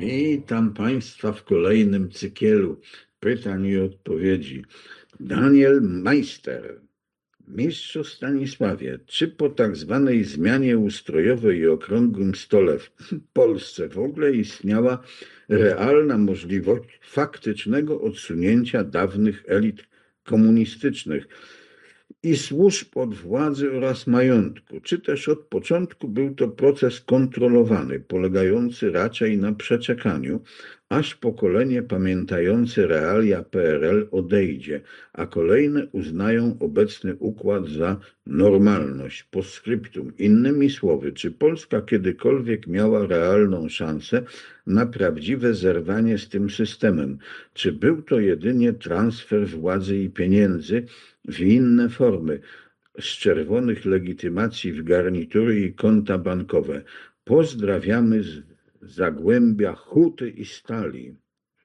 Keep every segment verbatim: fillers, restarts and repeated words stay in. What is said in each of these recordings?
Witam Państwa w kolejnym cykielu pytań i odpowiedzi. Daniel Meister. Mistrzu Stanisławie, czy po tak zwanej zmianie ustrojowej i okrągłym stole w Polsce w ogóle istniała realna możliwość faktycznego odsunięcia dawnych elit komunistycznych i służb od władzy oraz majątku, czy też od początku był to proces kontrolowany, polegający raczej na przeczekaniu, aż pokolenie pamiętające realia P R L odejdzie, a kolejne uznają obecny układ za normalność, postscriptum. Innymi słowy, czy Polska kiedykolwiek miała realną szansę na prawdziwe zerwanie z tym systemem? Czy był to jedynie transfer władzy i pieniędzy w inne formy, z czerwonych legitymacji w garnitury i konta bankowe? Pozdrawiamy z Zagłębia Huty i Stali.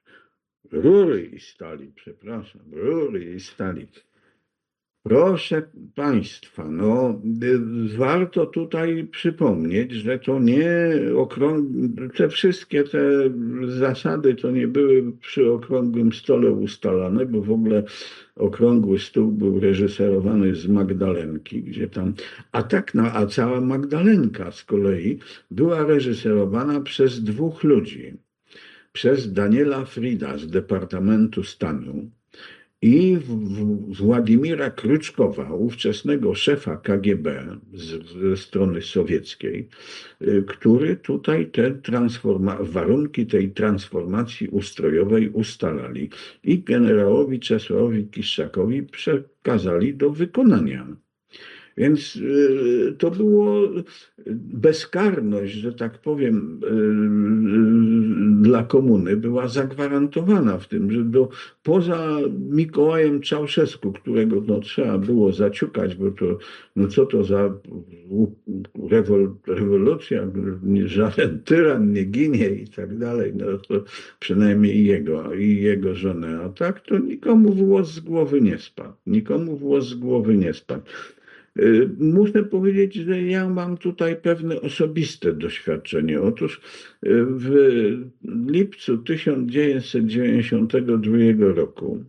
Rury i Stali, przepraszam, Rury i Stali. Proszę Państwa, no warto tutaj przypomnieć, że to nie okrągłe, te wszystkie te zasady to nie były przy okrągłym stole ustalane, bo w ogóle okrągły stół był reżyserowany z Magdalenki, gdzie tam, a tak, no, a cała Magdalenka z kolei była reżyserowana przez dwóch ludzi, przez Daniela Frida z Departamentu Stanu i Władimira Kryczkowa, ówczesnego szefa K G B ze strony sowieckiej, który tutaj te transforma- warunki tej transformacji ustrojowej ustalali i generałowi Czesławowi Kiszczakowi przekazali do wykonania. Więc to było bezkarność, że tak powiem, dla komuny była zagwarantowana w tym, że do, poza Mikołajem Czałszewsku, którego no, trzeba było zaciukać, bo to, no co to za rewol, rewolucja, żaden tyran nie ginie i tak dalej, no to przynajmniej jego i jego żonę, a tak to nikomu włos z głowy nie spadł, nikomu włos z głowy nie spadł. Muszę powiedzieć, że ja mam tutaj pewne osobiste doświadczenie. Otóż w lipcu tysiąc dziewięćset dziewięćdziesiątego drugiego roku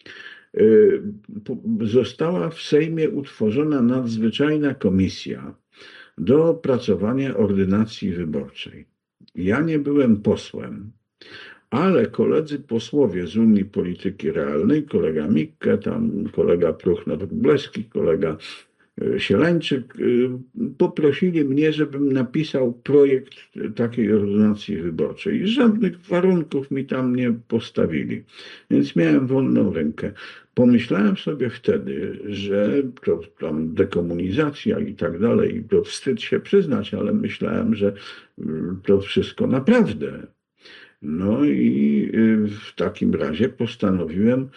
została w Sejmie utworzona nadzwyczajna komisja do opracowania ordynacji wyborczej. Ja nie byłem posłem, ale koledzy posłowie z Unii Polityki Realnej, kolega Mikke, tam kolega Pruchno-Wróblewski, kolega Sielańczyk, poprosili mnie, żebym napisał projekt takiej ordynacji wyborczej. I żadnych warunków mi tam nie postawili, więc miałem wolną rękę. Pomyślałem sobie wtedy, że to tam dekomunizacja i tak dalej, to wstyd się przyznać, ale myślałem, że to wszystko naprawdę. No i w takim razie postanowiłem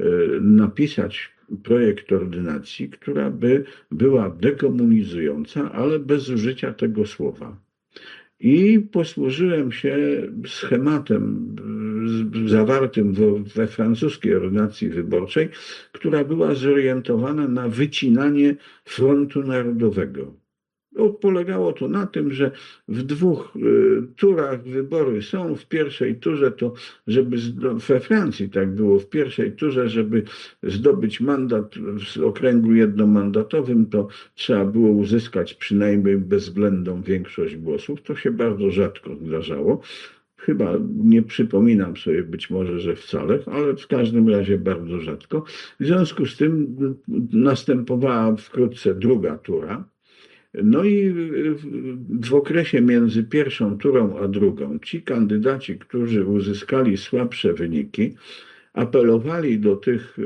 napisać projekt ordynacji, która by była dekomunizująca, ale bez użycia tego słowa. I posłużyłem się schematem zawartym we francuskiej ordynacji wyborczej, która była zorientowana na wycinanie frontu narodowego. No, polegało to na tym, że w dwóch y, turach wybory są. W pierwszej turze to, żeby we Francji tak było, w pierwszej turze, żeby zdobyć mandat w okręgu jednomandatowym, to trzeba było uzyskać przynajmniej bezwzględną większość głosów. To się bardzo rzadko zdarzało. Chyba nie przypominam sobie, być może, że wcale, ale w każdym razie bardzo rzadko. W związku z tym następowała wkrótce druga tura. No i w okresie między pierwszą turą a drugą ci kandydaci, którzy uzyskali słabsze wyniki, apelowali do tych,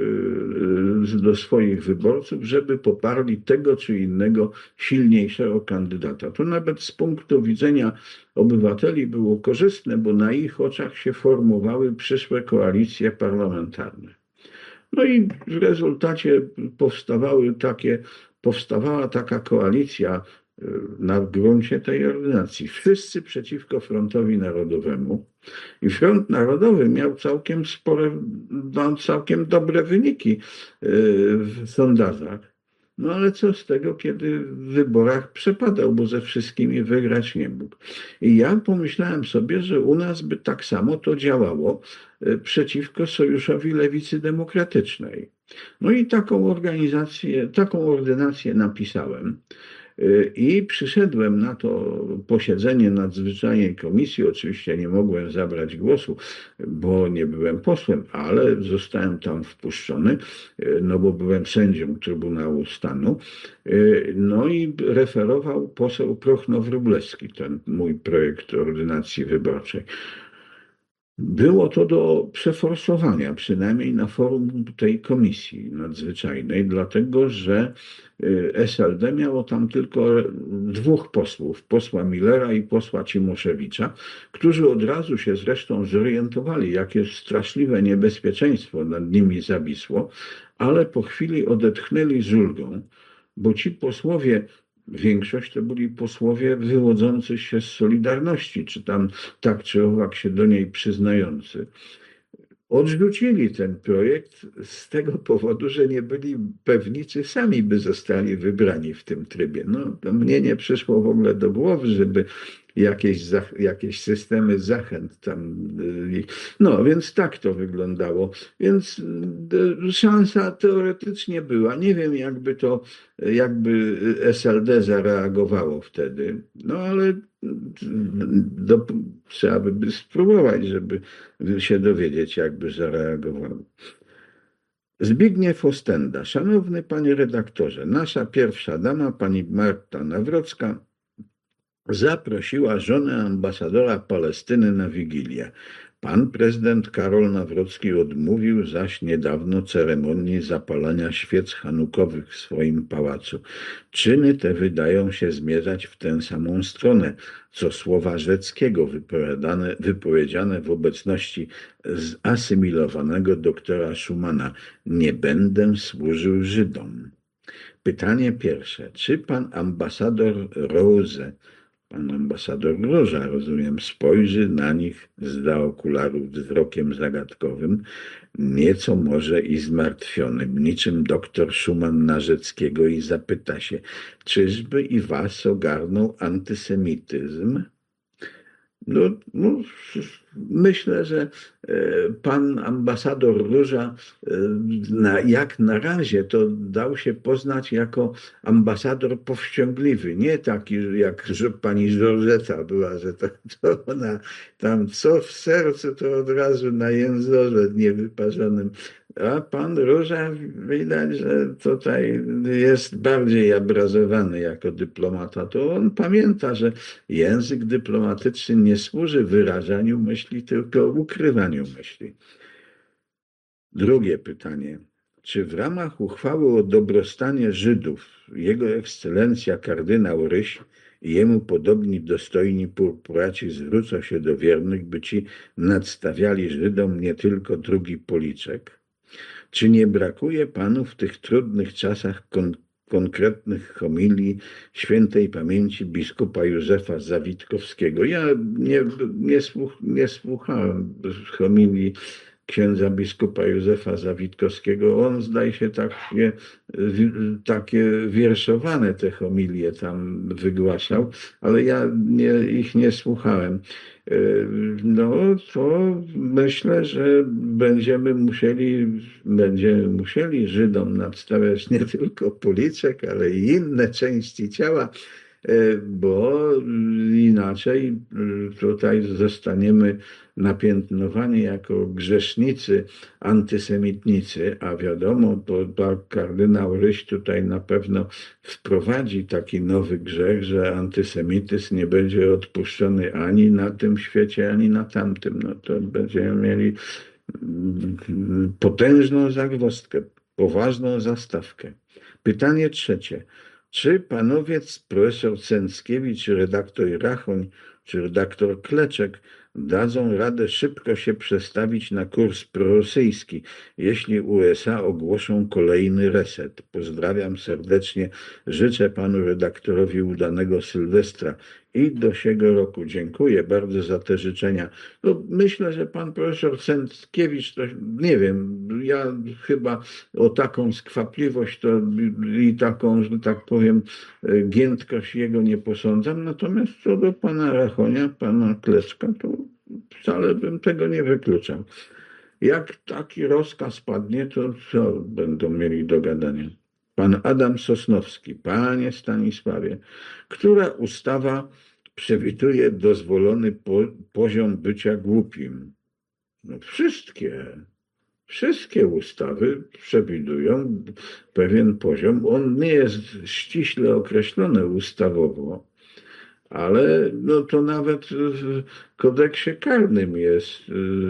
do swoich wyborców, żeby poparli tego czy innego silniejszego kandydata. To nawet z punktu widzenia obywateli było korzystne, bo na ich oczach się formowały przyszłe koalicje parlamentarne. No i w rezultacie powstawały takie powstawała taka koalicja na gruncie tej ordynacji. Wszyscy przeciwko Frontowi Narodowemu. I Front Narodowy miał całkiem spore, całkiem dobre wyniki w sondażach. No ale co z tego, kiedy w wyborach przepadał, bo ze wszystkimi wygrać nie mógł. I ja pomyślałem sobie, że u nas by tak samo to działało e, przeciwko Sojuszowi Lewicy Demokratycznej. No i taką organizację, taką ordynację napisałem. I przyszedłem na to posiedzenie nadzwyczajnej komisji. Oczywiście nie mogłem zabrać głosu, bo nie byłem posłem, ale zostałem tam wpuszczony, no bo byłem sędzią Trybunału Stanu. No i referował poseł Prochnow-Wróblewski, ten mój projekt ordynacji wyborczej. Było to do przeforsowania, przynajmniej na forum tej komisji nadzwyczajnej, dlatego że y, S L D miało tam tylko dwóch posłów, posła Millera i posła Cimoszewicza, którzy od razu się zresztą zorientowali, jakie straszliwe niebezpieczeństwo nad nimi zawisło, ale po chwili odetchnęli z ulgą, bo ci posłowie, większość to byli posłowie wywodzący się z Solidarności, czy tam tak czy owak się do niej przyznający. Odrzucili ten projekt z tego powodu, że nie byli pewni, czy sami by zostali wybrani w tym trybie. No, to mnie nie przyszło w ogóle do głowy, żeby jakieś, jakieś systemy zachęt tam. No, więc tak to wyglądało. Więc szansa teoretycznie była. Nie wiem, jakby to, jakby S L D zareagowało wtedy. No, ale do, trzeba by spróbować, żeby się dowiedzieć, jakby zareagowało. Zbigniew Ostenda. Szanowny panie redaktorze, nasza pierwsza dama, pani Marta Nawrocka, zaprosiła żonę ambasadora Palestyny na Wigilię. Pan prezydent Karol Nawrocki odmówił zaś niedawno ceremonii zapalania świec hanukowych w swoim pałacu. Czyny te wydają się zmierzać w tę samą stronę, co słowa Rzeckiego wypowiadane, wypowiedziane w obecności zasymilowanego doktora Schumana. Nie będę służył Żydom. Pytanie pierwsze. Czy pan ambasador Rose, pan ambasador Róża, rozumiem, spojrzy na nich zda okularów wzrokiem zagadkowym, nieco może i zmartwionym, niczym doktor Schumann na Rzeckiego i zapyta się, czyżby i was ogarnął antysemityzm? No, no, myślę, że pan ambasador Róża na, jak na razie to dał się poznać jako ambasador powściągliwy, nie taki jak że pani Żorżeta była, że to, to ona tam co w sercu to od razu na jęzorze niewyparzonym. A pan Róża widać, że tutaj jest bardziej abrazowany jako dyplomata. To on pamięta, że język dyplomatyczny nie służy wyrażaniu myśli, tylko ukrywaniu myśli. Drugie pytanie. Czy w ramach uchwały o dobrostanie Żydów Jego Ekscelencja kardynał Ryś i jemu podobni dostojni purpuraci zwrócą się do wiernych, by ci nadstawiali Żydom nie tylko drugi policzek? Czy nie brakuje panu w tych trudnych czasach kon konkretnych homilii świętej pamięci biskupa Józefa Zawitkowskiego? Ja nie, nie, słuch, nie słuchałem homilii księdza biskupa Józefa Zawitkowskiego. On zdaje się takie, takie wierszowane te homilie tam wygłaszał, ale ja nie, ich nie słuchałem. No to myślę, że będziemy musieli, będziemy musieli Żydom nadstawiać nie tylko policzek, ale i inne części ciała, bo inaczej tutaj zostaniemy napiętnowani jako grzesznicy, antysemitnicy, a wiadomo, to, to kardynał Ryś tutaj na pewno wprowadzi taki nowy grzech, że antysemityzm nie będzie odpuszczony ani na tym świecie, ani na tamtym. No to będziemy mieli potężną zagwozdkę, poważną zastawkę. Pytanie trzecie. Czy panowie profesor Cęckiewicz, redaktor Rachoń, czy redaktor Kleczek dadzą radę szybko się przestawić na kurs prorosyjski, jeśli U S A ogłoszą kolejny reset? Pozdrawiam serdecznie. Życzę panu redaktorowi udanego Sylwestra i do siego roku. Dziękuję bardzo za te życzenia. No, myślę, że pan profesor Sęckiewicz, to nie wiem, ja chyba o taką skwapliwość to i taką, że tak powiem, giętkość jego nie posądzam. Natomiast co do pana Rachonia, pana Kleczka, to wcale bym tego nie wykluczał. Jak taki rozkaz padnie, to co będą mieli do gadania? Pan Adam Sosnowski. Panie Stanisławie, która ustawa przewiduje dozwolony po, poziom bycia głupim? No wszystkie. Wszystkie ustawy przewidują pewien poziom. On nie jest ściśle określony ustawowo, ale no to nawet w kodeksie karnym jest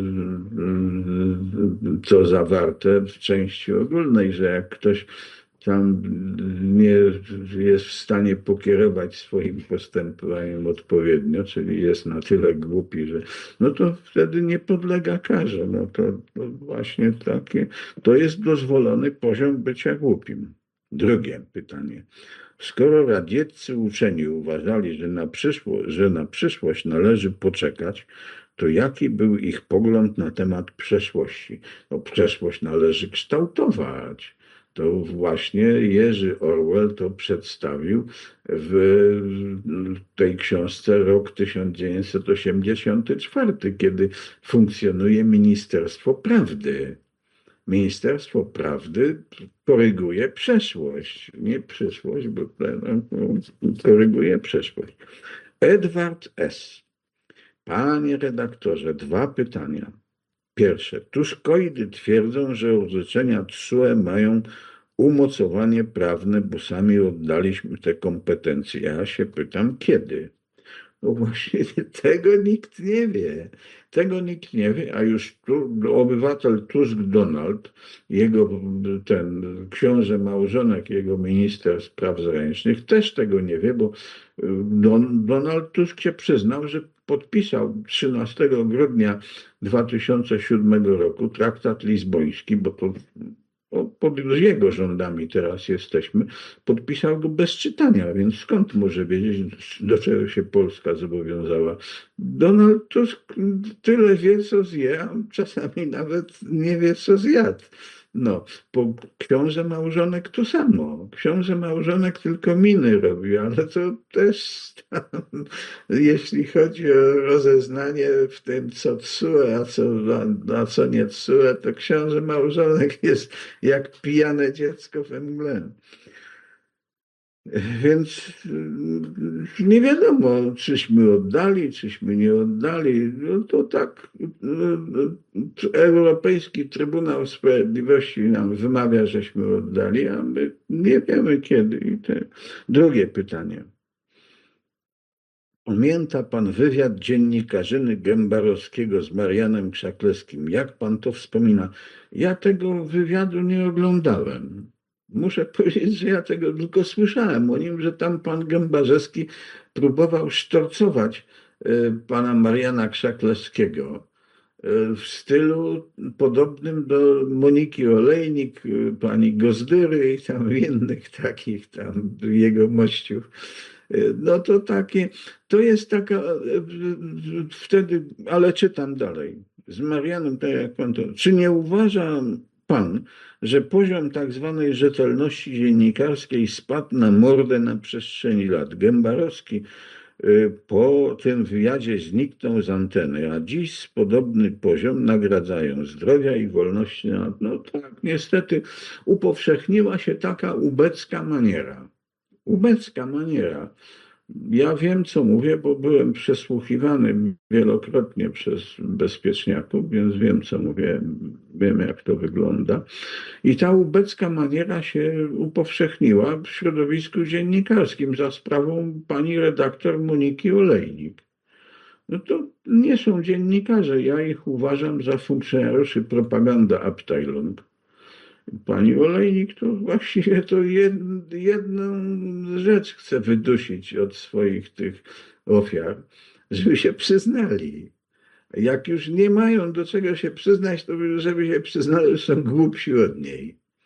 to zawarte w części ogólnej, że jak ktoś tam nie jest w stanie pokierować swoim postępowaniem odpowiednio, czyli jest na tyle głupi, że no to wtedy nie podlega karze. No to, to właśnie takie, to jest dozwolony poziom bycia głupim. Drugie pytanie. Skoro radzieccy uczeni uważali, że na, przyszło, że na przyszłość należy poczekać, to jaki był ich pogląd na temat przeszłości? No, przeszłość należy kształtować. To właśnie Jerzy Orwell to przedstawił w tej książce Rok tysiąc dziewięćset osiemdziesiąty czwarty, kiedy funkcjonuje Ministerstwo Prawdy. Ministerstwo Prawdy koryguje przeszłość, nie przyszłość, bo koryguje przeszłość. Edward S. Panie redaktorze, dwa pytania. Pierwsze. Tuszkoidy twierdzą, że orzeczenia T S U E mają umocowanie prawne, bo sami oddaliśmy te kompetencje. Ja się pytam, kiedy? No właśnie tego nikt nie wie. Tego nikt nie wie, a już tu, obywatel Tusk Donald, jego ten książę małżonek, jego minister spraw zagranicznych też tego nie wie, bo Don, Donald Tusk się przyznał, że podpisał trzynastego grudnia dwa tysiące siódmego roku traktat lizboński, bo to pod jego rządami teraz jesteśmy, podpisał go bez czytania, więc skąd może wiedzieć, do czego się Polska zobowiązała? Donald Tusk tyle wie, co zje, a czasami nawet nie wie, co zjadł. No, po książę małżonek to samo. Książę małżonek tylko miny robi, ale to też tam, jeśli chodzi o rozeznanie w tym, co T S U E, a co, a, a co nie T S U E, to książę małżonek jest jak pijane dziecko we mgle. Więc nie wiadomo, czyśmy oddali, czyśmy nie oddali. No to tak Europejski Trybunał Sprawiedliwości nam wymawia, żeśmy oddali, a my nie wiemy kiedy. I te... Drugie pytanie. Pamięta pan wywiad dziennikarzyny Gębarowskiego z Marianem Krzaklewskim? Jak pan to wspomina? Ja tego wywiadu nie oglądałem. Muszę powiedzieć, że ja tego tylko słyszałem o nim, że tam pan Gębarzewski próbował sztorcować pana Mariana Krzaklewskiego w stylu podobnym do Moniki Olejnik, pani Gozdyry i tam innych takich tam jego mościów. No to takie, to jest taka, wtedy, ale czytam dalej. Z Marianem, tak jak pan to, czy nie uważa pan, że poziom tak zwanej rzetelności dziennikarskiej spadł na mordę na przestrzeni lat? Gębarowski po tym wywiadzie zniknął z anteny, a dziś podobny poziom nagradzają zdrowia i wolności. No tak, niestety upowszechniła się taka ubecka maniera. Ubecka maniera. Ja wiem, co mówię, bo byłem przesłuchiwany wielokrotnie przez bezpieczniaków, więc wiem, co mówię, wiem, jak to wygląda. I ta ubecka maniera się upowszechniła w środowisku dziennikarskim za sprawą pani redaktor Moniki Olejnik. No to nie są dziennikarze, ja ich uważam za funkcjonariuszy propaganda Abteilung. Pani Olejnik to właściwie to jed, jedną rzecz chce wydusić od swoich tych ofiar, żeby się przyznali. Jak już nie mają do czego się przyznać, to żeby się przyznali, że są głupsi od niej.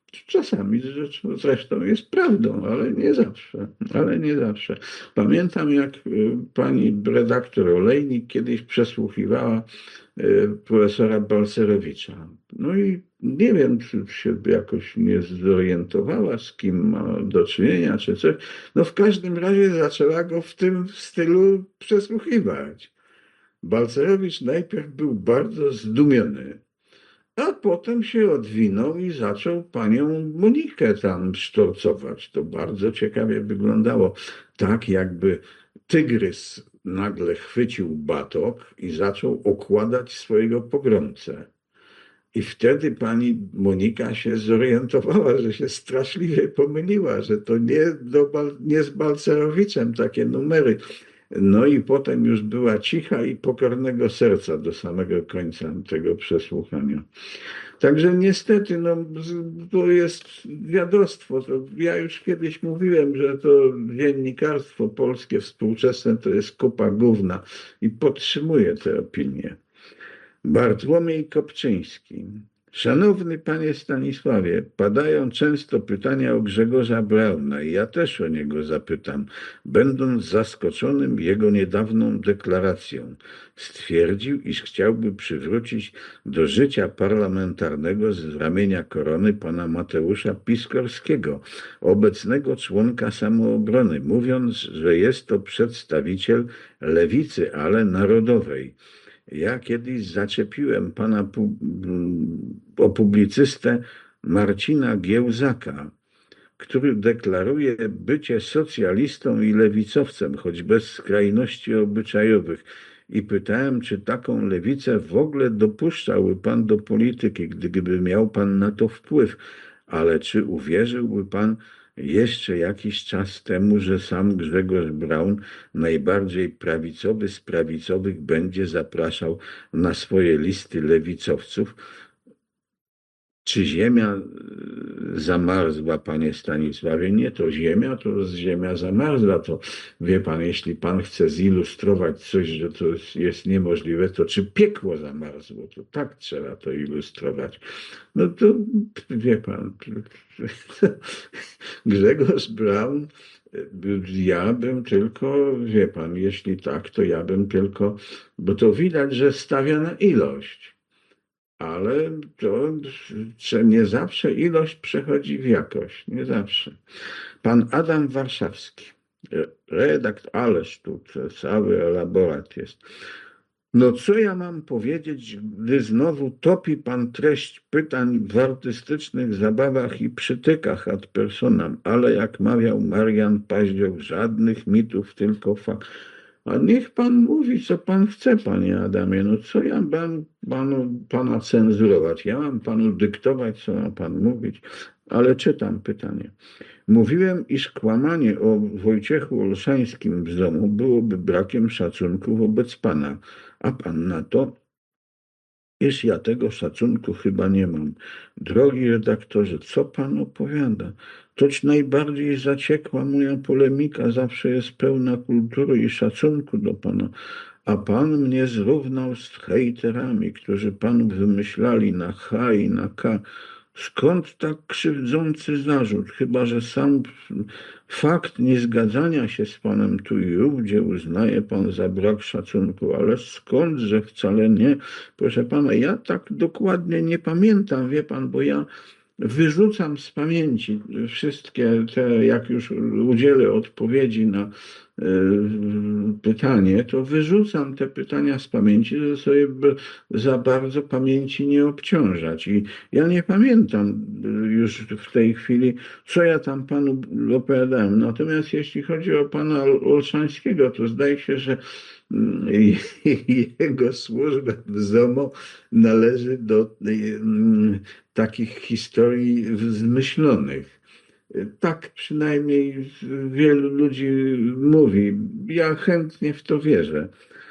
Czasami rzecz zresztą jest prawdą, ale nie zawsze, ale nie zawsze. Pamiętam, jak y, pani redaktor Olejnik kiedyś przesłuchiwała y, profesora Balcerowicza. No i nie wiem, czy się jakoś nie zorientowała, z kim ma do czynienia, czy coś. No w każdym razie zaczęła go w tym stylu przesłuchiwać. Balcerowicz najpierw był bardzo zdumiony, a potem się odwinął i zaczął panią Monikę tam sztorcować. To bardzo ciekawie wyglądało. Tak jakby tygrys nagle chwycił batok i zaczął okładać swojego pogromcę. I wtedy pani Monika się zorientowała, że się straszliwie pomyliła, że to nie, do, nie z Balcerowiczem takie numery. No i potem już była cicha i pokornego serca do samego końca tego przesłuchania. Także niestety, no, to jest dziadostwo. To ja już kiedyś mówiłem, że to dziennikarstwo polskie współczesne to jest kupa gówna i podtrzymuję tę opinię. Bartłomiej Kopczyński. Szanowny panie Stanisławie, padają często pytania o Grzegorza Brauna i ja też o niego zapytam, będąc zaskoczonym jego niedawną deklaracją. Stwierdził, iż chciałby przywrócić do życia parlamentarnego z ramienia korony pana Mateusza Piskorskiego, obecnego członka Samoobrony, mówiąc, że jest to przedstawiciel lewicy, ale narodowej. Ja kiedyś zaczepiłem pana pu o publicystę Marcina Giełzaka, który deklaruje bycie socjalistą i lewicowcem, choć bez skrajności obyczajowych. I pytałem, czy taką lewicę w ogóle dopuszczałby pan do polityki, gdyby miał pan na to wpływ. Ale czy uwierzyłby pan jeszcze jakiś czas temu, że sam Grzegorz Braun, najbardziej prawicowy z prawicowych, będzie zapraszał na swoje listy lewicowców? Czy ziemia zamarzła, panie Stanisławie? Nie, to ziemia, to ziemia zamarzła. To wie pan, jeśli pan chce zilustrować coś, że to jest niemożliwe, to czy piekło zamarzło? To tak trzeba to ilustrować. No to wie pan, Grzegorz Braun, ja bym tylko, wie pan, jeśli tak, to ja bym tylko, bo to widać, że stawia na ilość. Ale to nie zawsze ilość przechodzi w jakość. Nie zawsze. Pan Adam Warszawski, redaktor, ależ tu cały elaborat jest. No co ja mam powiedzieć, gdy znowu topi pan treść pytań w artystycznych zabawach i przytykach ad personam, ale jak mawiał Marian Paździoch, żadnych mitów, tylko fakt. A niech pan mówi, co pan chce, panie Adamie. No co ja mam panu, pana cenzurować? Ja mam panu dyktować, co ma pan mówić, ale czytam pytanie. Mówiłem, iż kłamanie o Wojciechu Olszańskim w domu byłoby brakiem szacunku wobec pana, a pan na to, iż ja tego szacunku chyba nie mam. Drogi redaktorze, co pan opowiada? Toć najbardziej zaciekła moja polemika zawsze jest pełna kultury i szacunku do pana, a pan mnie zrównał z hejterami, którzy panu wymyślali na H i na K. Skąd tak krzywdzący zarzut? Chyba że sam fakt niezgadzania się z panem tu i ówdzie uznaje pan za brak szacunku, ale skąd, że wcale nie? Proszę pana, ja tak dokładnie nie pamiętam, wie pan, bo ja wyrzucam z pamięci wszystkie te, jak już udzielę odpowiedzi na y, pytanie, to wyrzucam te pytania z pamięci, żeby sobie za bardzo pamięci nie obciążać. I ja nie pamiętam już w tej chwili, co ja tam panu opowiadałem. Natomiast jeśli chodzi o pana Olszańskiego, to zdaje się, że jego służba w ZOMO należy do takich historii zmyślonych. Tak przynajmniej wielu ludzi mówi. Ja chętnie w to wierzę.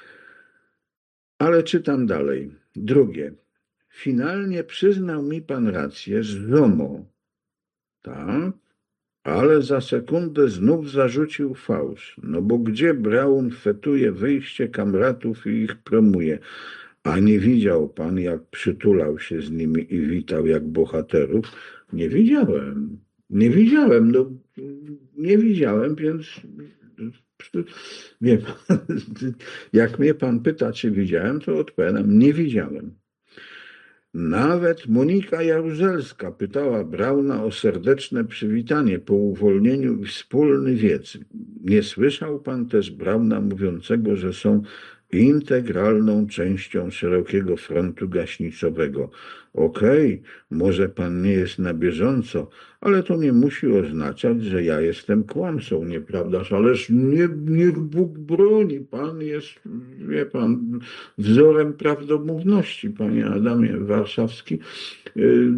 Ale czytam dalej. Drugie. Finalnie przyznał mi pan rację, że ZOMO, tak, ale za sekundę znów zarzucił fałsz. No bo gdzie Braun fetuje wyjście kamratów i ich promuje? A nie widział pan, jak przytulał się z nimi i witał jak bohaterów? Nie widziałem. Nie widziałem, no nie widziałem, więc wie pan, jak mnie pan pyta, czy widziałem, to odpowiadam, nie widziałem. Nawet Monika Jaruzelska pytała Brauna o serdeczne przywitanie po uwolnieniu i wspólny wiec. Nie słyszał pan też Brauna mówiącego, że są integralną częścią szerokiego frontu gaśnicowego. Okej, może pan nie jest na bieżąco, ale to nie musi oznaczać, że ja jestem kłamcą, nieprawdaż? Ależ nie, niech Bóg broni, pan jest, wie pan, wzorem prawdomówności, panie Adamie Warszawski. Y,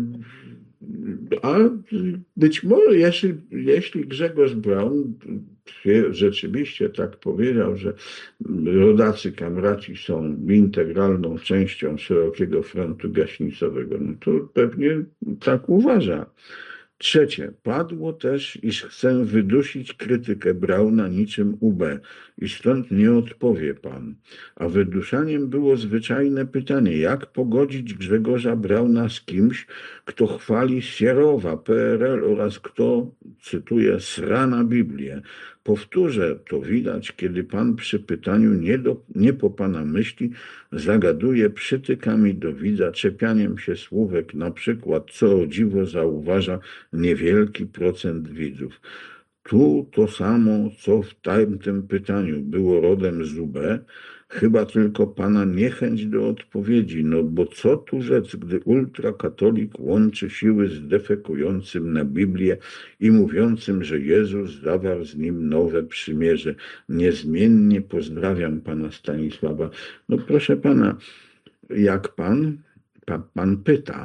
A być może, jeśli, jeśli Grzegorz Braun rzeczywiście tak powiedział, że rodacy kamraci są integralną częścią szerokiego frontu gaśnicowego, no to pewnie tak uważa. Trzecie, padło też, iż chcę wydusić krytykę Brauna niczym U B i stąd nie odpowie pan. A wyduszaniem było zwyczajne pytanie, jak pogodzić Grzegorza Brauna z kimś, kto chwali Sierowa, P R L oraz kto, cytuję, srana Biblię. Powtórzę, to widać, kiedy pan przy pytaniu nie, do, nie po pana myśli zagaduje przytykami do widza, czepianiem się słówek, na przykład, co o dziwo zauważa niewielki procent widzów. Tu to samo, co w tamtym pytaniu było rodem z U B, chyba tylko pana niechęć do odpowiedzi, no bo co tu rzec, gdy ultrakatolik łączy siły z defekującym na Biblię i mówiącym, że Jezus zawarł z nim nowe przymierze. Niezmiennie pozdrawiam pana Stanisława. No proszę pana, jak pan, pan, pan pyta,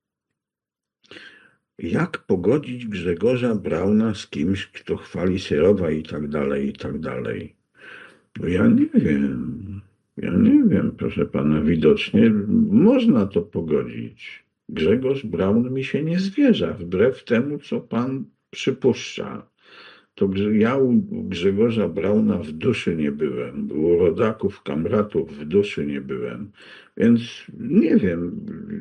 jak pogodzić Grzegorza Brauna z kimś, kto chwali Sierowa i tak dalej, i tak dalej? No ja nie wiem. Ja nie wiem, proszę pana. Widocznie można to pogodzić. Grzegorz Braun mi się nie zwierza, wbrew temu, co pan przypuszcza. To ja u Grzegorza Brauna w duszy nie byłem, u rodaków, kamratów w duszy nie byłem, więc nie wiem.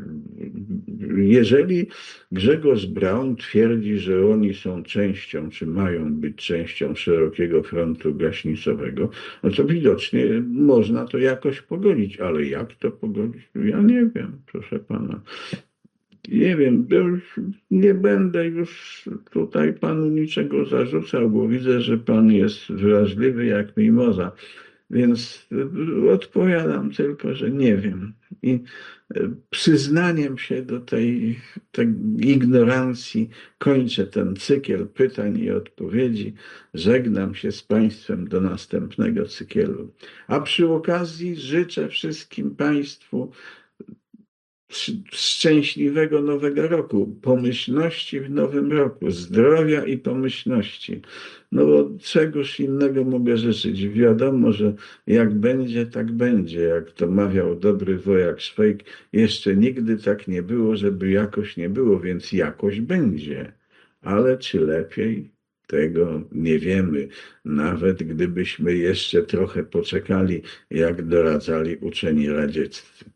Jeżeli Grzegorz Braun twierdzi, że oni są częścią, czy mają być częścią szerokiego frontu gaśnicowego, no to widocznie można to jakoś pogodzić, ale jak to pogodzić? Ja nie wiem, proszę pana. Nie wiem, już nie będę już tutaj panu niczego zarzucał, bo widzę, że pan jest wrażliwy jak mimoza, więc odpowiadam tylko, że nie wiem. I przyznaniem się do tej, tej ignorancji kończę ten cykl pytań i odpowiedzi. Żegnam się z państwem do następnego cyklu. A przy okazji życzę wszystkim państwu szczęśliwego nowego roku, pomyślności w nowym roku, zdrowia i pomyślności. No bo czegoś innego mogę życzyć. Wiadomo, że jak będzie, tak będzie. Jak to mawiał dobry wojak Szwejk, jeszcze nigdy tak nie było, żeby jakoś nie było, więc jakoś będzie. Ale czy lepiej? Tego nie wiemy. Nawet gdybyśmy jeszcze trochę poczekali, jak doradzali uczeni radzieccy.